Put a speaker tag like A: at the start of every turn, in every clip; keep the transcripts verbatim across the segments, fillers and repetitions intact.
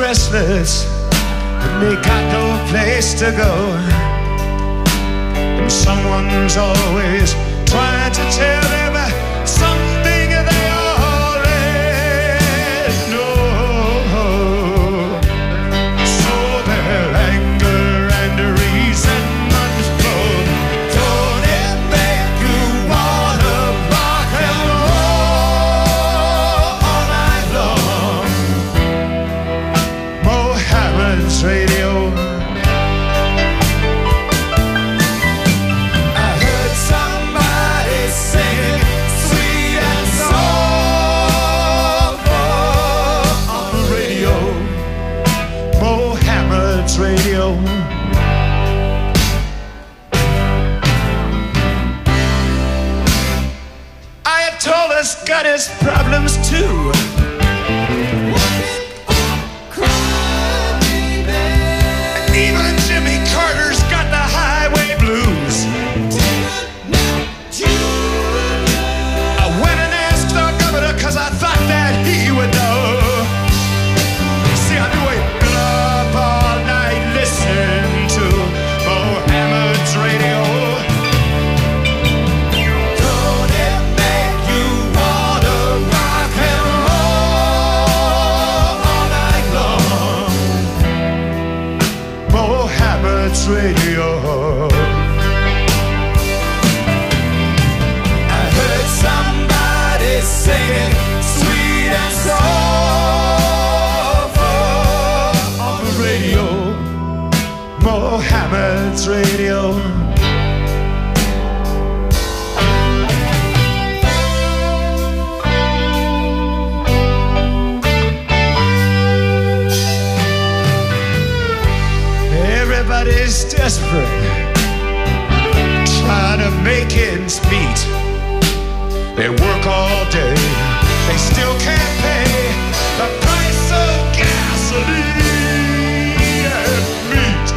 A: restless and they got no place to go. And someone's always trying to tell them something they already know. So their anger and resentment flow. Don't it make you wanna rock and roll all night long? Mohammed's Radio. I heard somebody singing sweet and soulful on the radio. Mohammed's Radio. Ayatollah's got his problems too. Even Jimmy Carter's got the highway blues. I went and asked the governor cause I thought that he would know. See, I've been waiting up all night listening to Mohammed's Radio. Don't it make you wanna rock and roll all night long? Mohammed's Radio. I heard somebody singing sweet and soulful on the radio. Mohammed's Radio. Everybody's desperate, trying to make ends meet. They work all day, they still can't pay the price of gasoline and meat.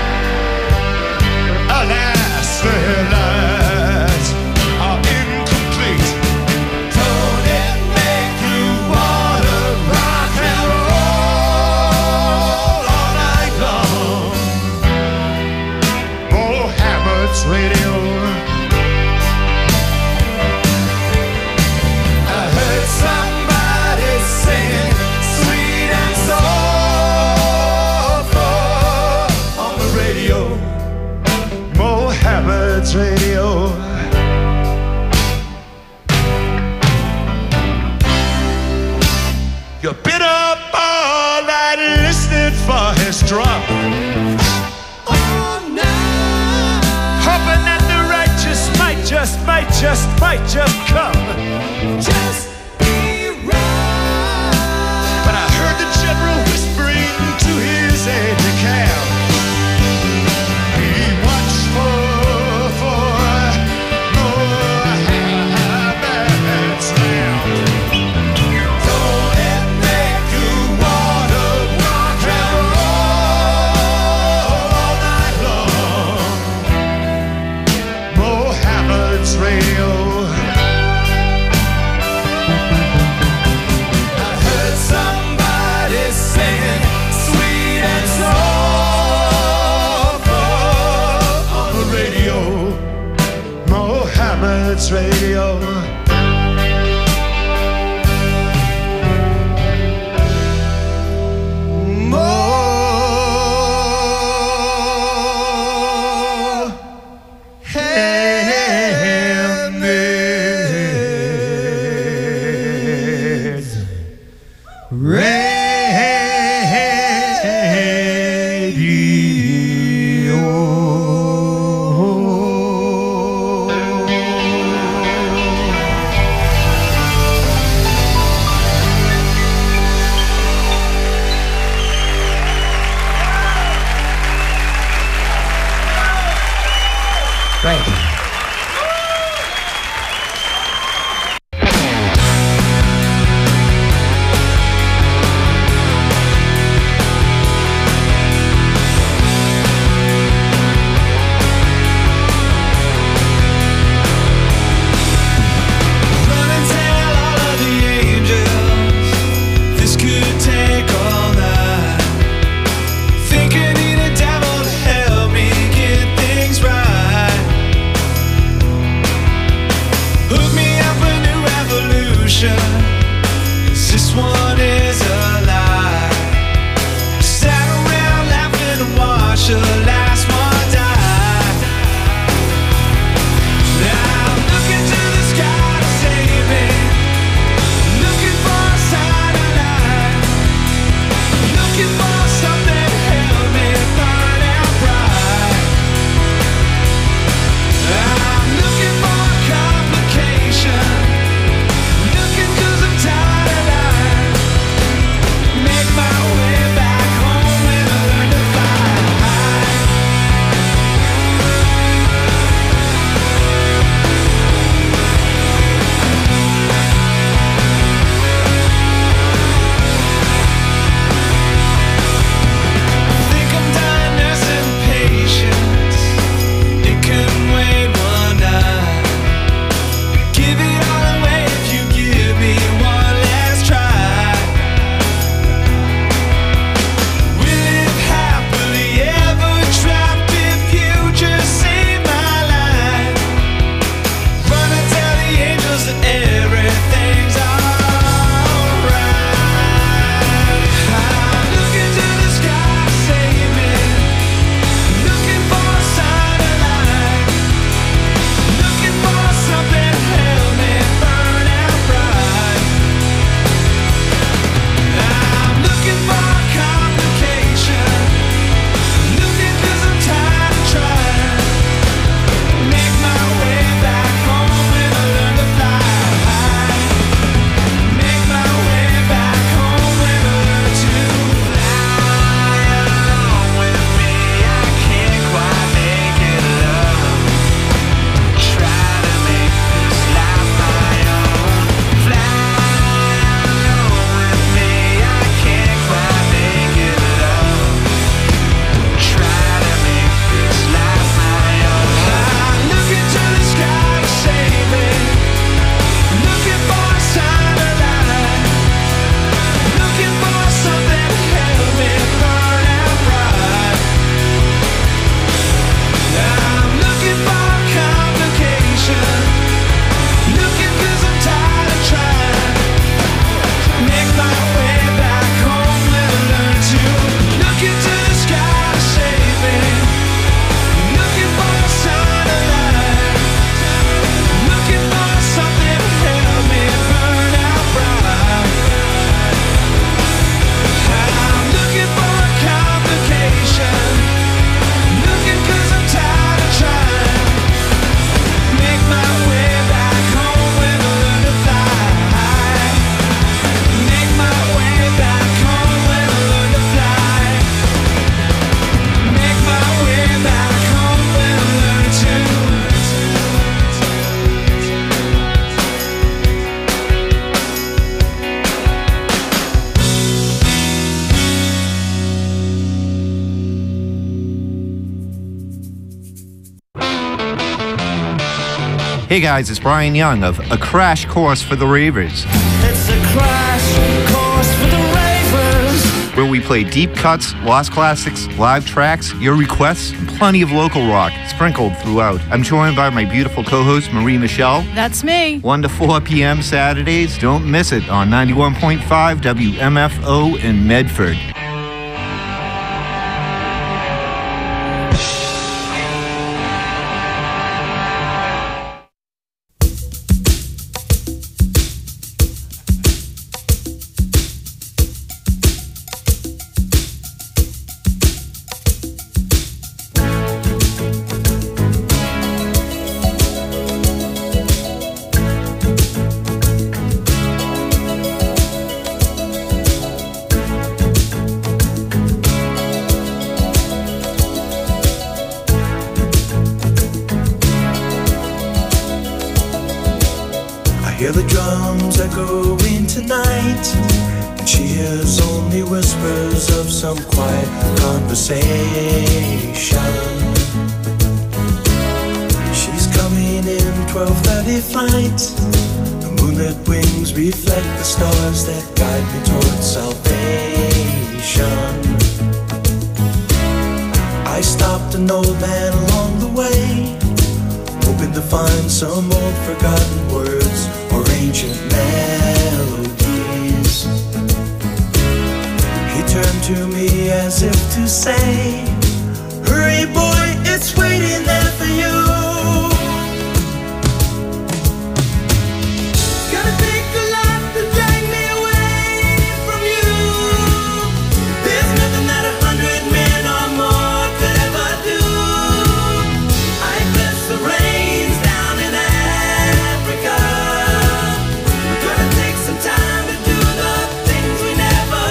A: Alas, their lives are incomplete. Don't it make you wanna rock and roll all night long? Mohammed's Radio. I heard somebody singing sweet and soulful on the radio. Mohammed's Radio. You've been up all night listening for his drum, hoping that the righteous might just, might just, might just come. Just be right. But I heard the general whispering to his aide-de-camp. Be watchful for Mohammed's lamp. Don't it make you wanna rock and roll all night long? Mohammed's Radio. I heard somebody singing sweet and soulful on the radio. Mohammed's Radio. Mohammed's Thank you.
B: Run and tell all of the angels this could take all night. Hey guys, it's Brian Young of A Crash Course for the Ravers.
C: It's a crash course for the Ravers,
B: where we play deep cuts, lost classics, live tracks, your requests, and plenty of local rock sprinkled throughout. I'm joined by my beautiful co-host, Marie Michelle.
D: That's me.
B: one to four p.m. Saturdays. Don't miss it on ninety-one point five W M F O in Medford.
C: hear the drums echoing tonight, and she hears only whispers of some quiet conversation. She's coming in twelve thirty flight. The moonlit wings reflect the stars that guide me towards salvation. I stopped an old man along the way, hoping to find some old forgotten words or ancient melodies. He turned to me as if to say, hurry boy, it's waiting there for you. Gonna take a lot to drag me away from you. There's nothing that a hundred men or more could ever do. I bless the rains down in Africa. We're gonna take some time to do the things we never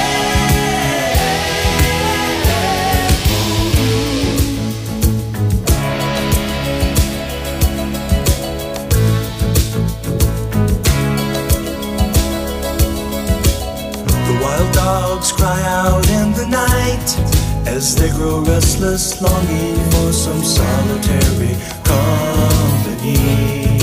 C: The wild dogs cry out in the night as they grow restless, longing for some solitary company.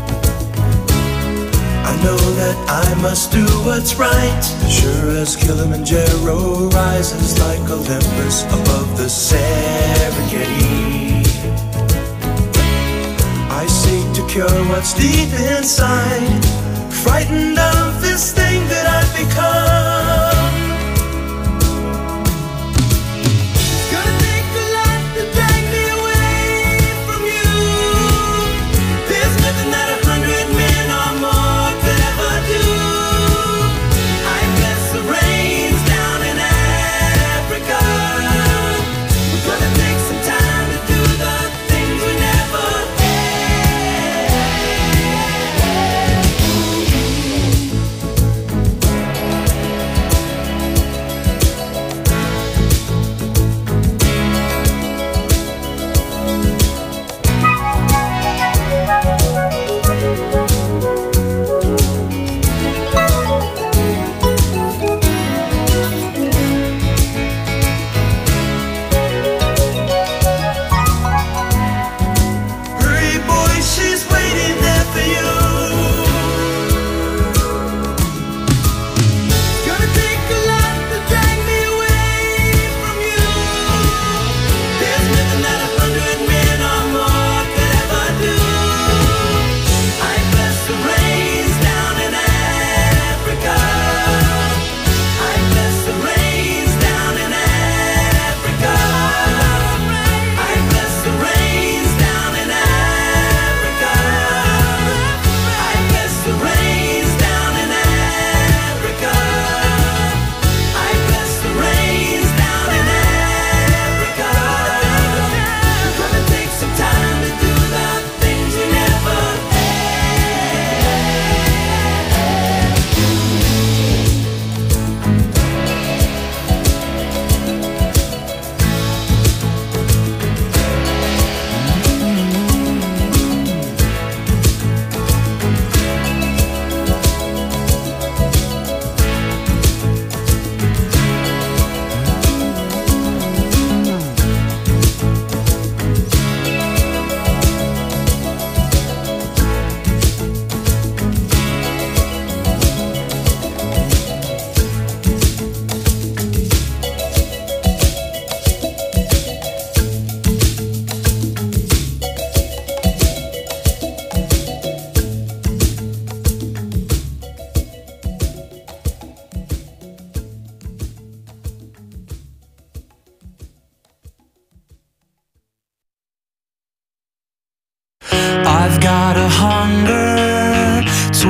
C: I know that I must do what's right, sure as Kilimanjaro rises like Olympus above the Serengeti. I seek to cure what's deep inside, frightened of this thing that I've become. Gonna take a lot to drag me away from you. There's nothing that a hundred men or more could ever do. I bless the rains down in Africa. We're gonna take some time to do the things we never had.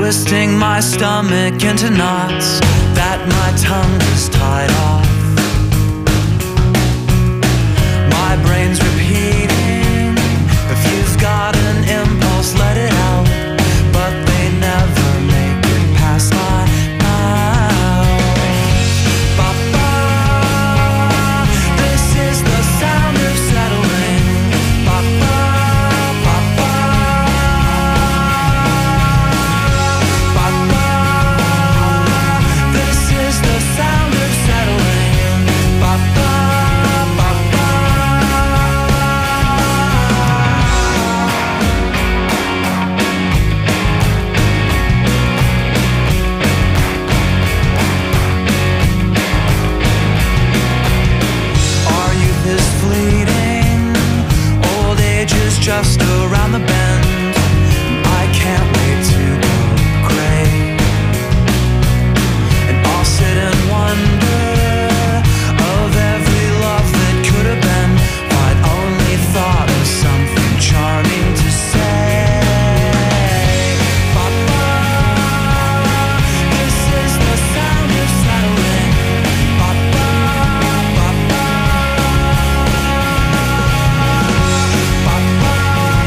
D: twisting my stomach into knots that my tongue was tied off. My brain's repeating, if you've got an impulse, let it out. But they never make it past my mouth. Ba-ba, this is the sound of settling. Ba-ba, ba-ba, ba-ba, this is the sound of settling. Ba-ba. Just around the bend, I can't wait to go gray. And I'll sit and wonder of every love that could have been, if I'd only thought of something charming to say. Ba-ba, this is the sound of settling. Ba-ba, ba-ba, ba-ba.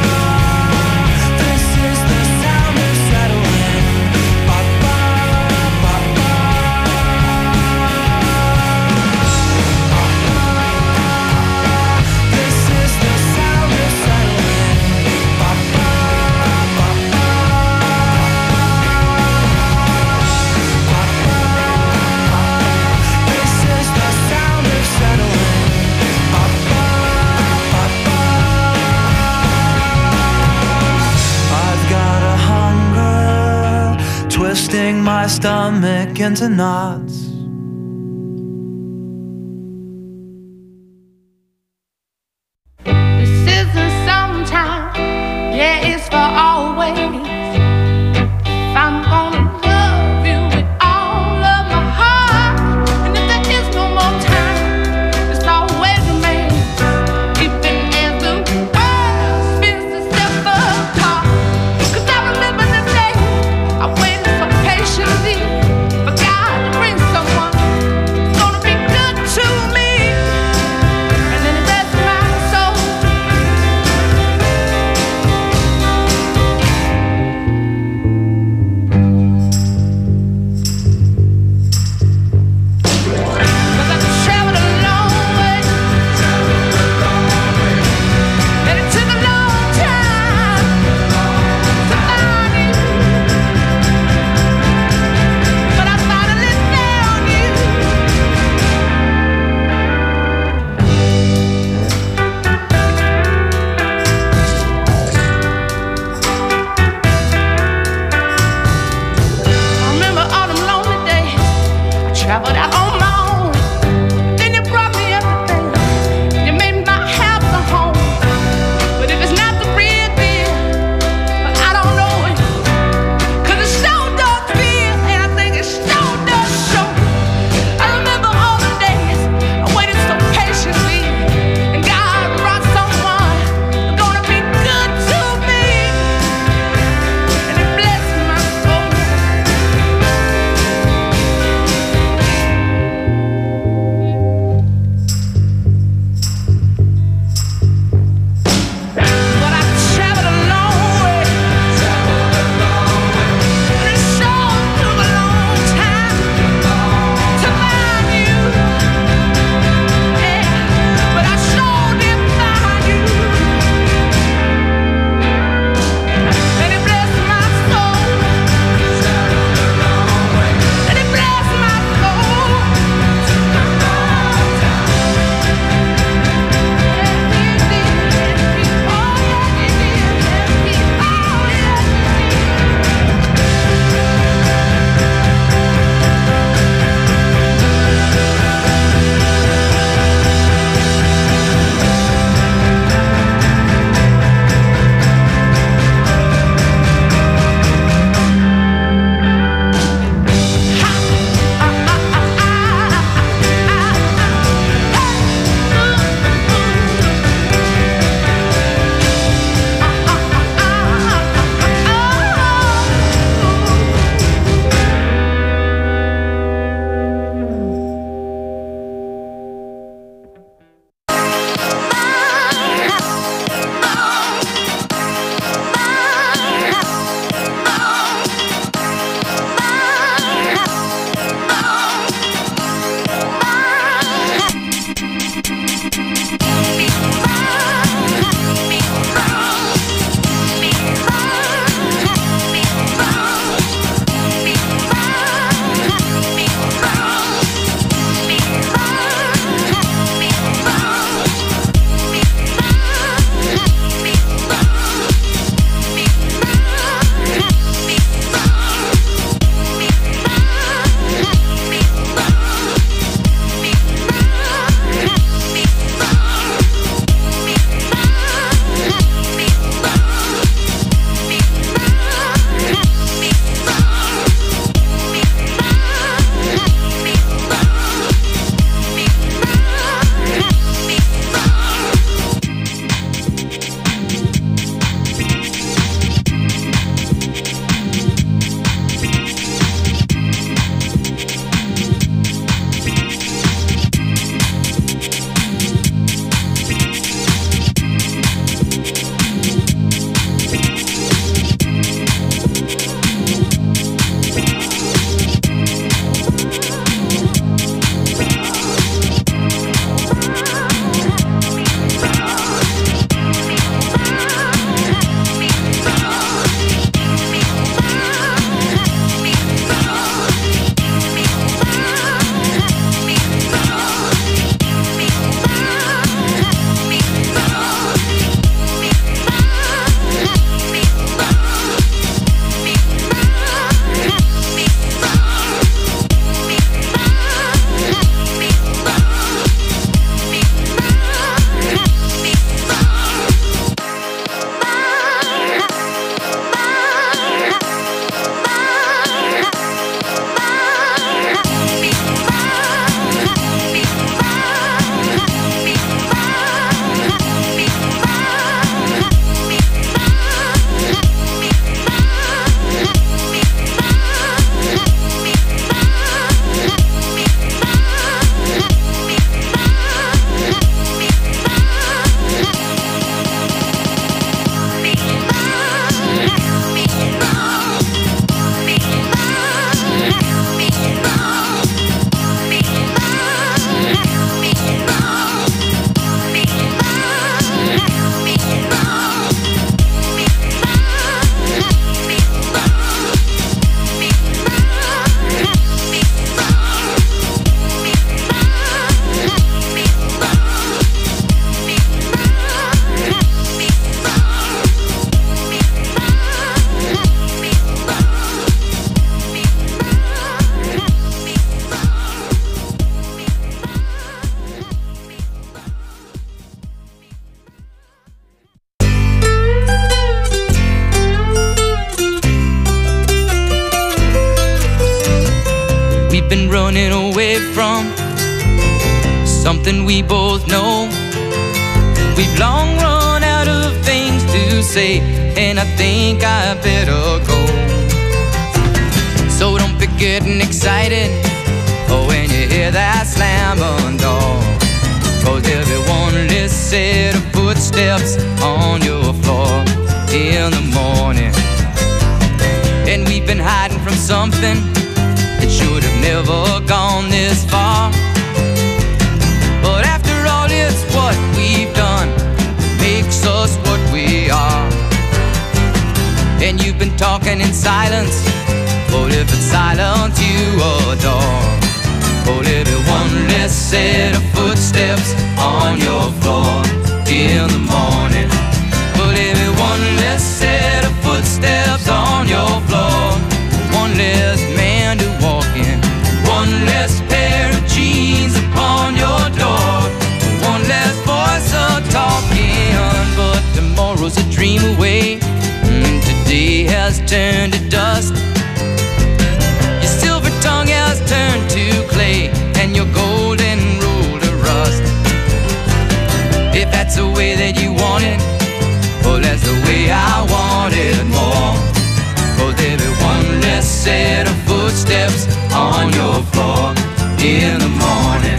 D: Twisting my stomach into knots.
E: This isn't sometime, yeah, it's for always. If I'm gonna love you with all of my heart, and if there is no more time, it's always remains. Even as the world spins itself apart. 'Cause I remember the day I waited so patiently for God to bring someone who's gonna be good to me. And then it blessed my soul.
F: been running away from something we both know. We've long run out of things to say, and I think I better go. So don't be getting excited oh, when you hear that slam on door, 'cause there'll be one less set of footsteps on your floor in the morning. And we've been hiding from something that should have never gone this far. But after all, it's what we've done that makes us what we are. And you've been talking in silence, but if it's silence you adore, but if it one less set of footsteps on your floor in the morning, but if it one less set of footsteps on your floor, one less man to walk in, one less pair of jeans upon your door, one less voice a talking. But tomorrow's a dream away, and today has turned to dust. Your silver tongue has turned to clay, and your golden rule to rust. If that's the way that you want it, well, that's the way I want it more. 'Cause there'll be one less set of footsteps on your floor in the morning.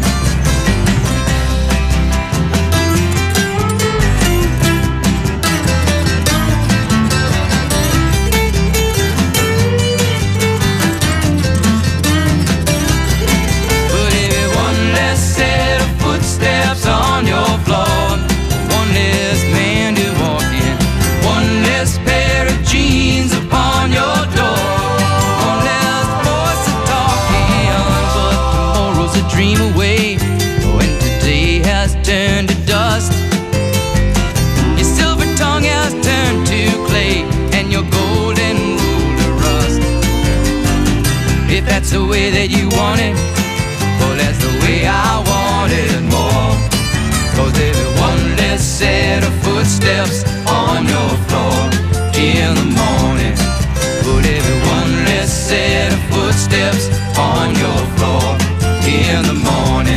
F: But if it one less set of footsteps on your floor, one less man to walk in, one less pair of jeans upon your door, one less voice to talking. But tomorrow's a dream away, when today has turned to dust. Your silver tongue has turned to clay, and your golden rule to rust. If that's the way that you want it, well, that's the way I want it more. 'Cause there'll be one less set of footsteps on your floor in the morning, but every one less set of footsteps on your floor in the morning.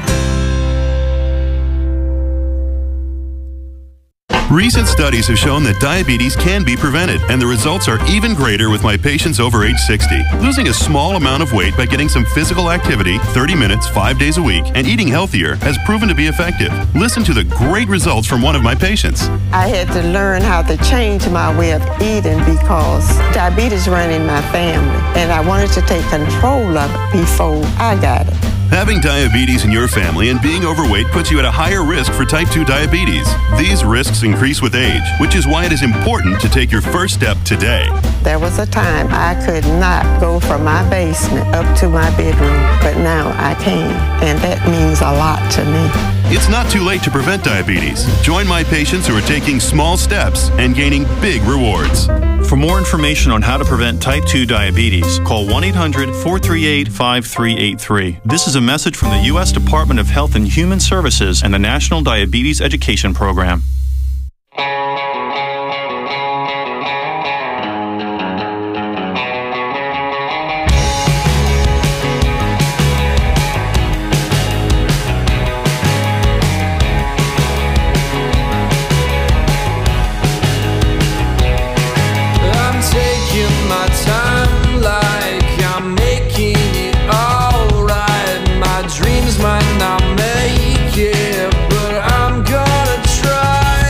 G: Recent studies have shown that diabetes can be prevented, and the results are even greater with my patients over age sixty. Losing a small amount of weight by getting some physical activity, thirty minutes, five days a week, and eating healthier has proven to be effective. Listen to the great results from one of my patients.
H: I had to learn how to change my way of eating because diabetes ran in my family, and I wanted to take control of it before I got it.
G: Having diabetes in your family and being overweight puts you at a higher risk for type two diabetes. These risks increase with age, which is why it is important to take your first step today.
H: There was a time I could not go from my basement up to my bedroom, but now I can, and that means a lot to me.
G: It's not too late to prevent diabetes. Join my patients who are taking small steps and gaining big rewards.
I: For more information on how to prevent type two diabetes, call one eight hundred, four three eight, five three eight three. This is a message from the U S Department of Health and Human Services and the National Diabetes Education Program.
C: I'm taking my time like I'm making it alright. My dreams might not make it, but I'm gonna try.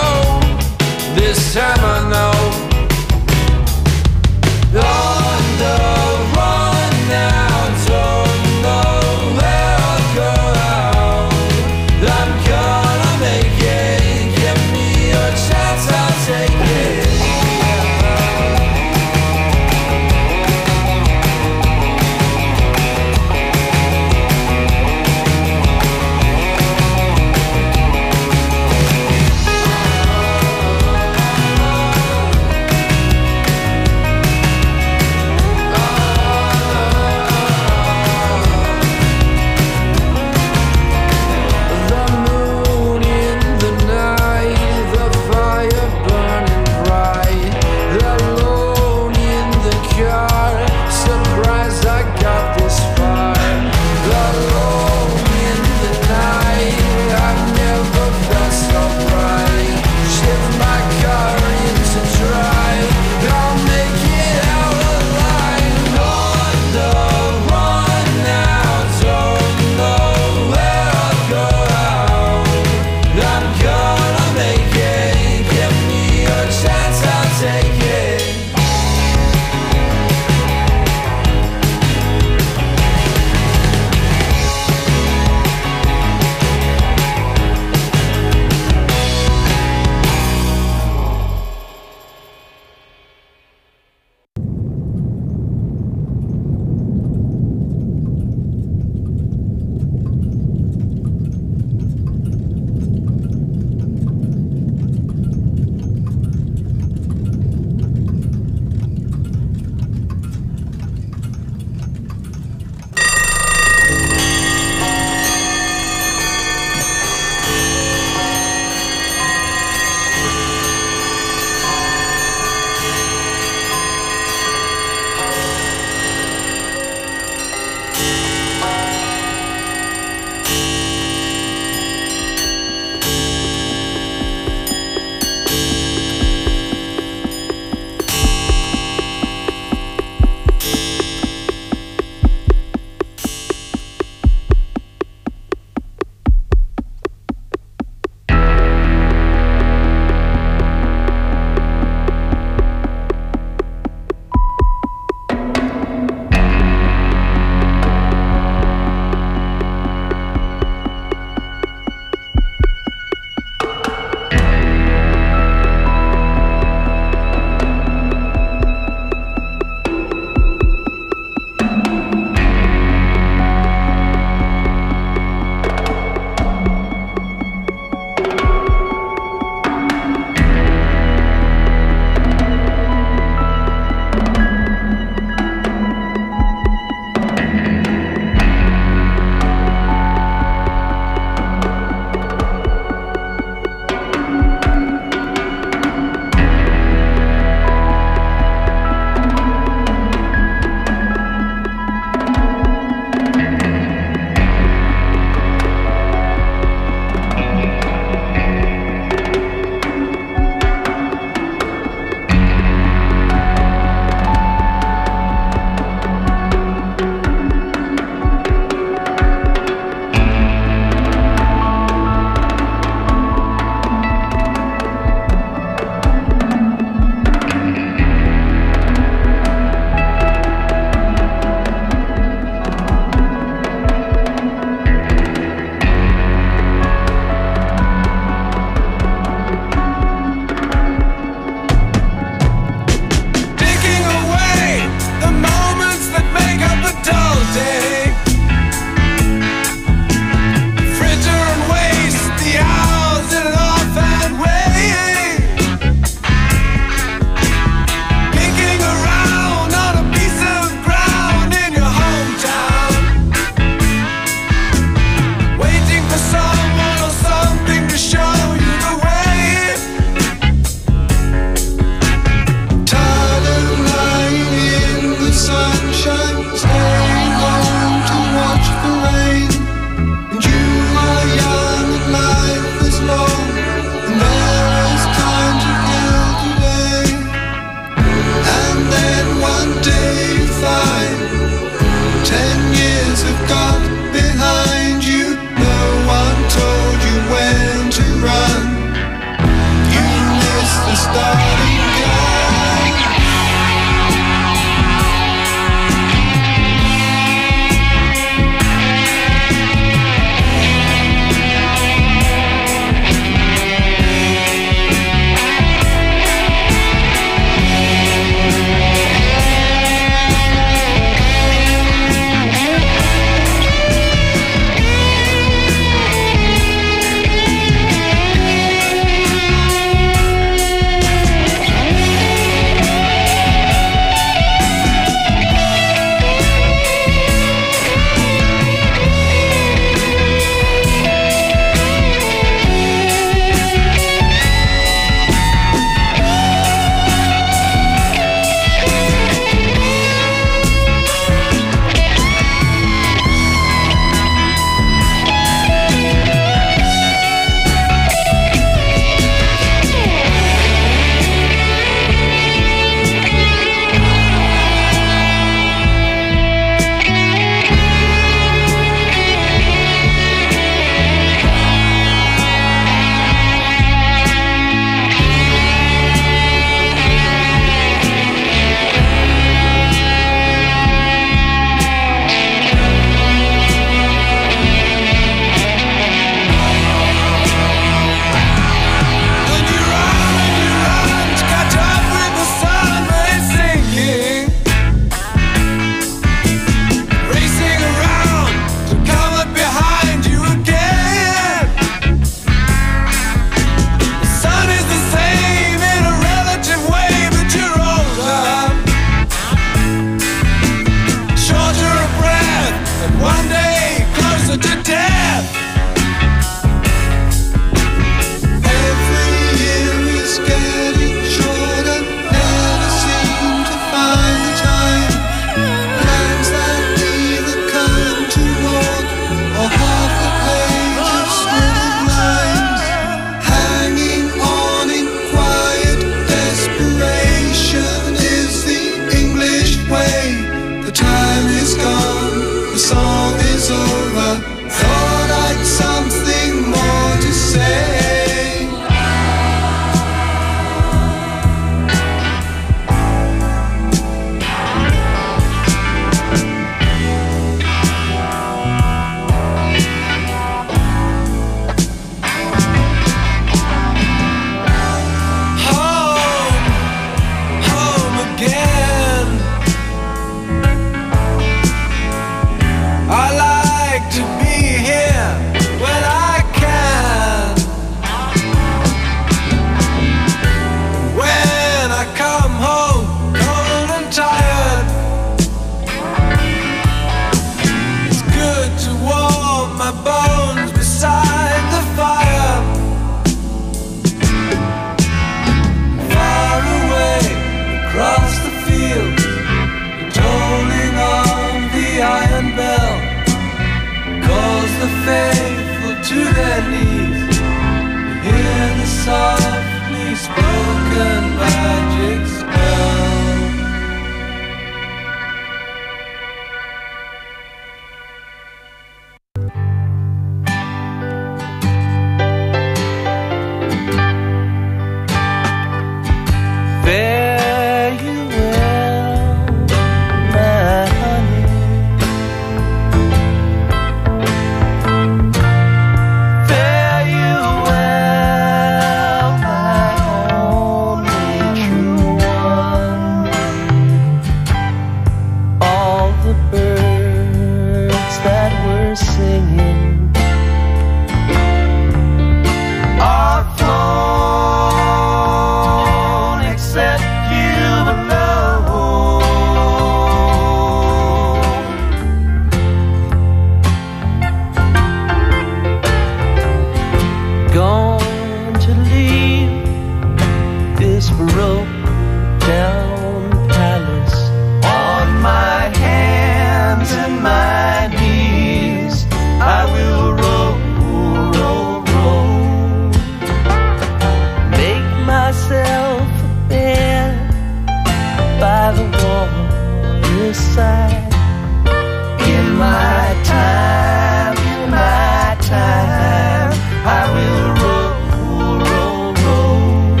D: this broke down palace. On my hands and my knees, I will roll, roll, roll. Make myself a bed by the waterside. In my time, in my time, I will roll, roll, roll.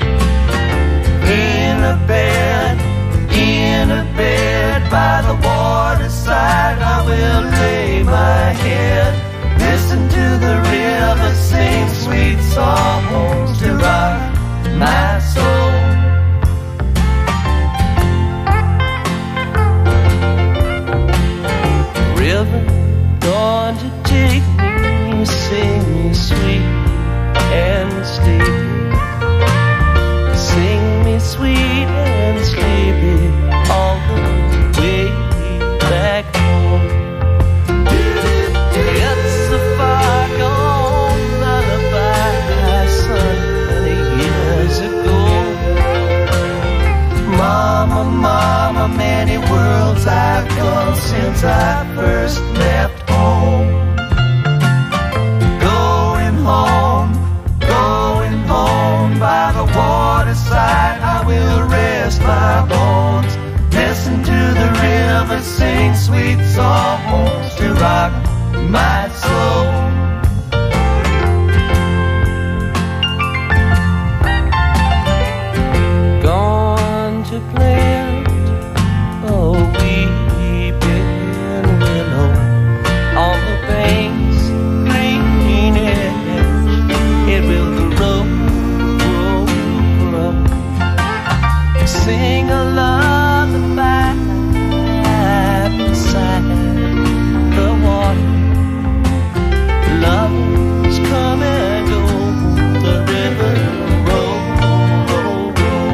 D: In a bed, in a bed by the waterside, I will lay my head. Listen to the river sing sweet songs to rock my soul. River, going to take me, sing me sweet and sleepy. Sing me sweet and sleepy all the way back home. It's a far gone lullaby sung many years ago. Mama, mama, many worlds I've gone since I first left home. Going home, going home by the waterside, I will rest my bones. Listen to the river sing sweet songs to rock my soul. Gone to plant a weeping willow on the bank's green edge. It will grow, grow, grow. Sing a lullaby beside the water. Lovers come and go, the river roll, roll, roll.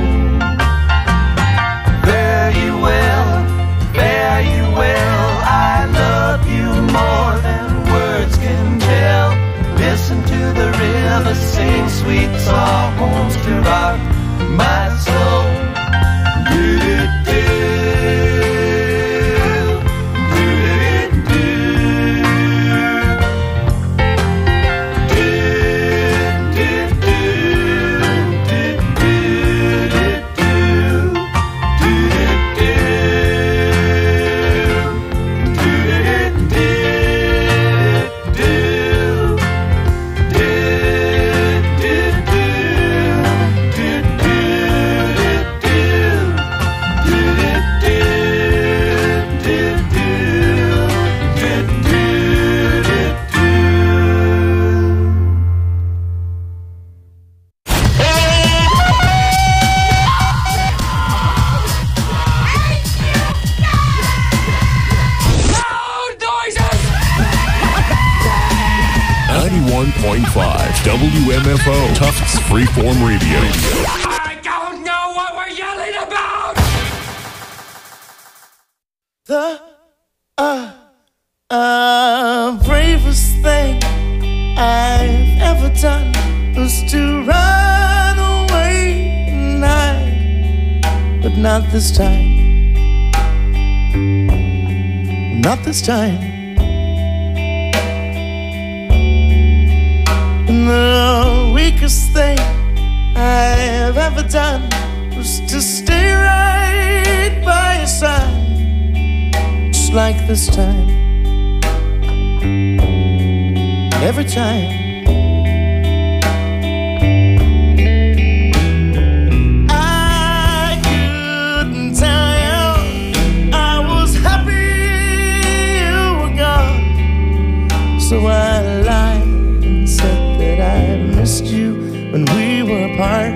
D: Fare you well, fare you well, I love you more than words can tell. Listen to the river sing sweet songs to rock my soul. Do-do-do.
J: ninety-one point five W M F O Tufts Freeform Radio.
C: I don't know what we're yelling about!
D: The uh, uh, bravest thing I've ever done was to run away and hide. But not this time. Not this time. And the weakest thing I've ever done was to stay right by your side. Just like this time. Every time. I couldn't tell you I was happy you were gone. So I lied and said that I missed you when we were apart.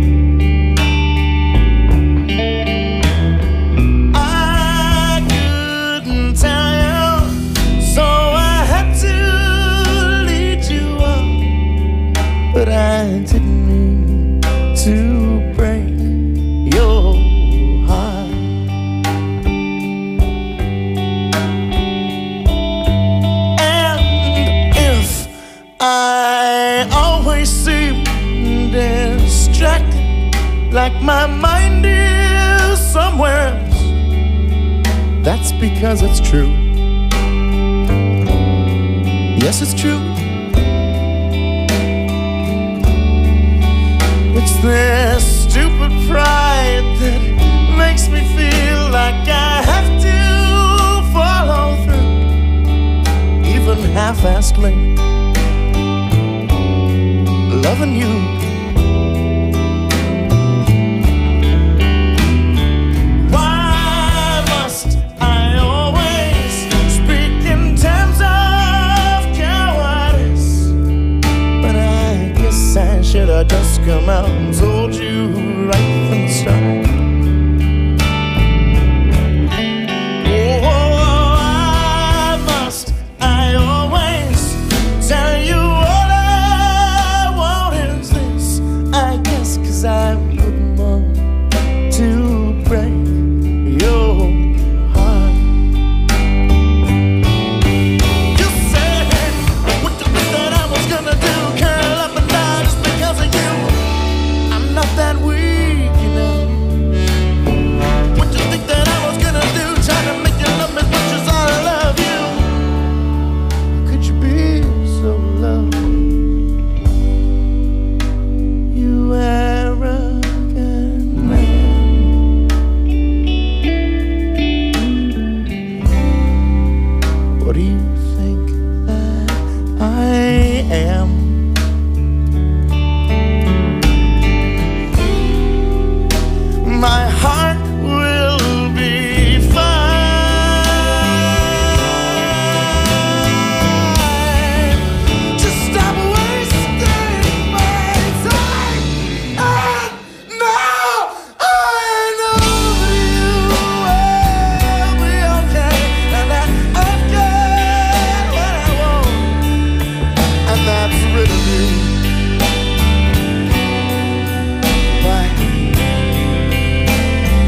D: I couldn't tell you, so I had to lead you
C: like my mind is somewhere else. That's because it's true. Yes, it's true. It's this stupid pride that makes me feel like I have to follow through, even half-assedly, loving you. Why must I always speak in terms of cowardice? But I guess I should have just come out and told you right from the start. I wouldn't want to break your heart. You said, what you think that I was gonna do? Curl up and die just because of you? I'm not that weak, you know. What you think that I was gonna do? Trying to make you love me as much as I love you? How could you be so low? You arrogant man. What do you think that I am? My heart will be fine. Just stop wasting my time. And now I know you will be okay, and that I've got what I want, and that's rid of you. Why?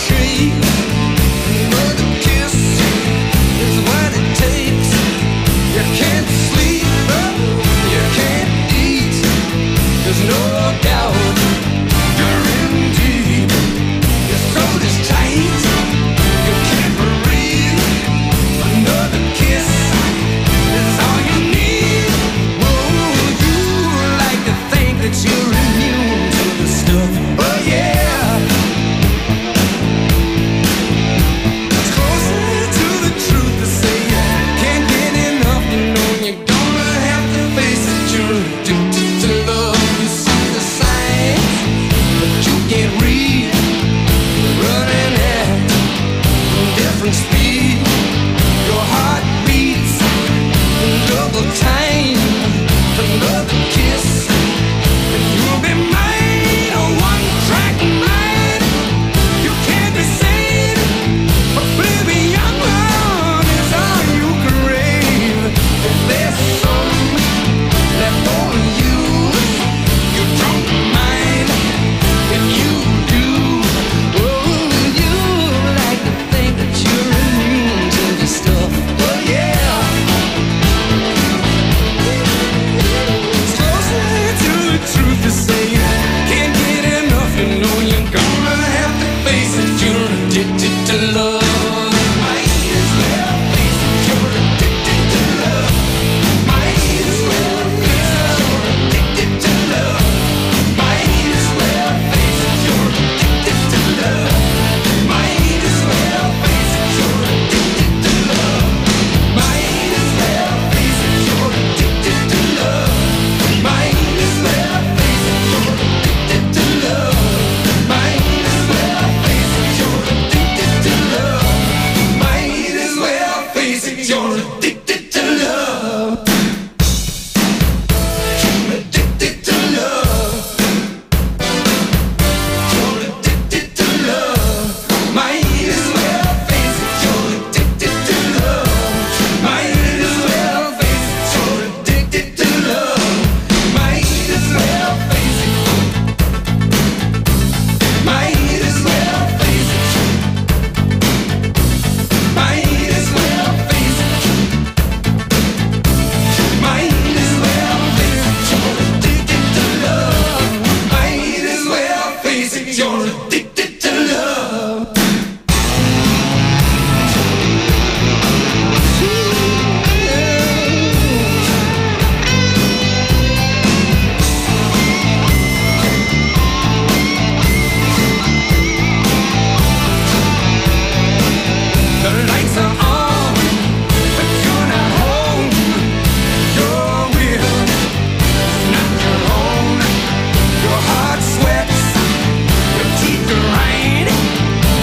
C: tree.